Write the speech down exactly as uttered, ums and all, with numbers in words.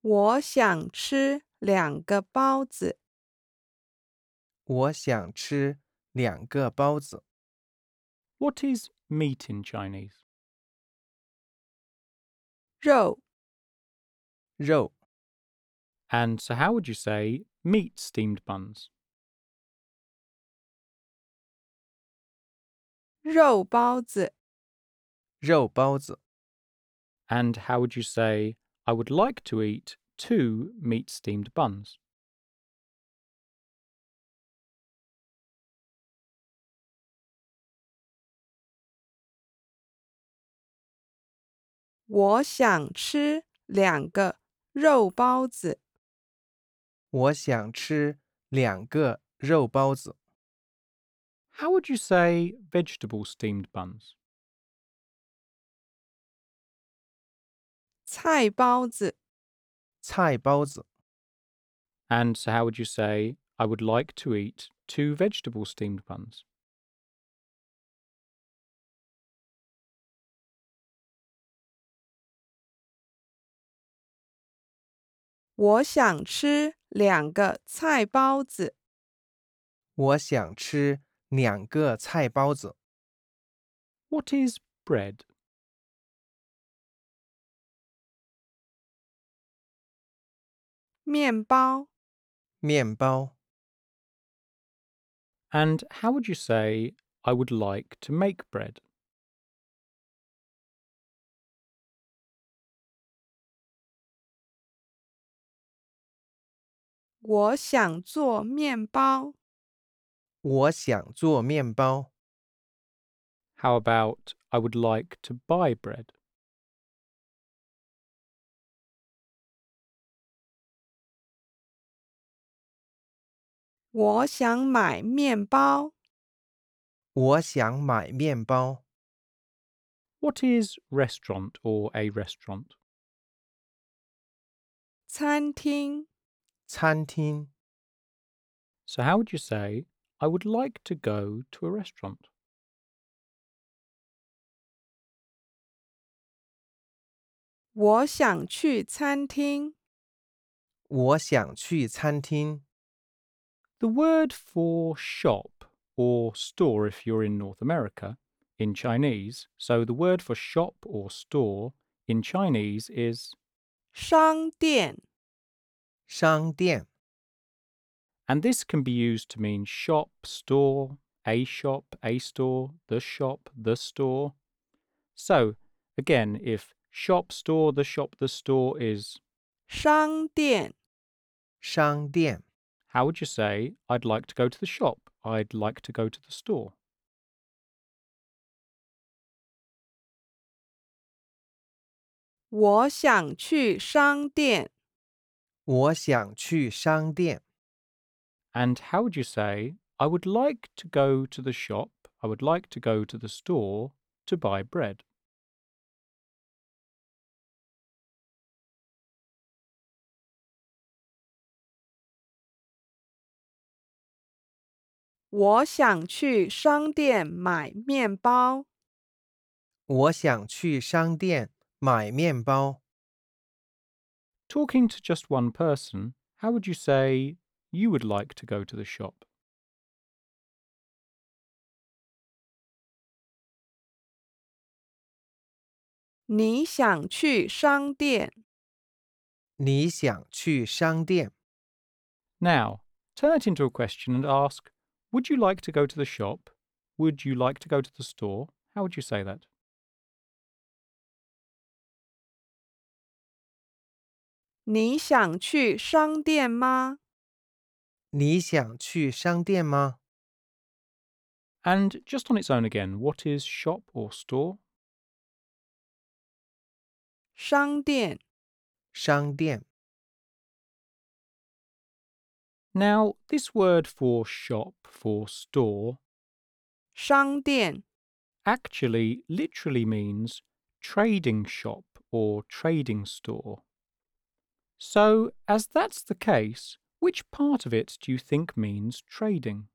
我想吃两个包子。 我想吃两个包子。 What is meat in Chinese? 肉。 肉。 And so how would you say meat steamed buns? 肉包子。 肉包子。 And how would you say I would like to eat two meat steamed buns? 我想吃两个肉包子。 我想吃两个肉包子。 How would you say vegetable steamed buns? 菜包子。 菜包子。 And so how would you say I would like to eat two vegetable steamed buns? 我想吃两个菜包子。 我想吃两个菜包子。 What is bread? 面包。 面包。 And how would you say I would like to make bread? 我想做面包。 我想做面包。 How about I would like to buy bread? 我想买面包。 我想买面包。 What is restaurant or a restaurant? 餐厅。 餐厅。 So how would you say I would like to go to a restaurant? 我想去餐厅。 我想去餐厅。 The word for shop or store if you're in North America in Chinese, so the word for shop or store in Chinese is 商店。 商店。 and this can be used to mean shop, store, a shop, a store, the shop, the store. So, again, if shop, store, the shop, the store is 商店。 商店。 how would you say I'd like to go to the shop? I'd like to go to the store. 我想去商店。 我想去商店。 And how would you say I would like to go to the shop, I would like to go to the store to buy bread? 我想去商店买面包。 我想去商店买面包。 Talking to just one person, how would you say you would like to go to the shop? 你想去商店。 你想去商店。 Now, turn it into a question and ask, would you like to go to the shop? Would you like to go to the store? How would you say that? 你想去商店吗？ 你想去商店吗？ And just on its own again, what is shop or store? 商店。 商店。 Now, this word for shop, for store, 商店。 actually literally means trading shop or trading store. So, as that's the case, which part of it do you think means trading?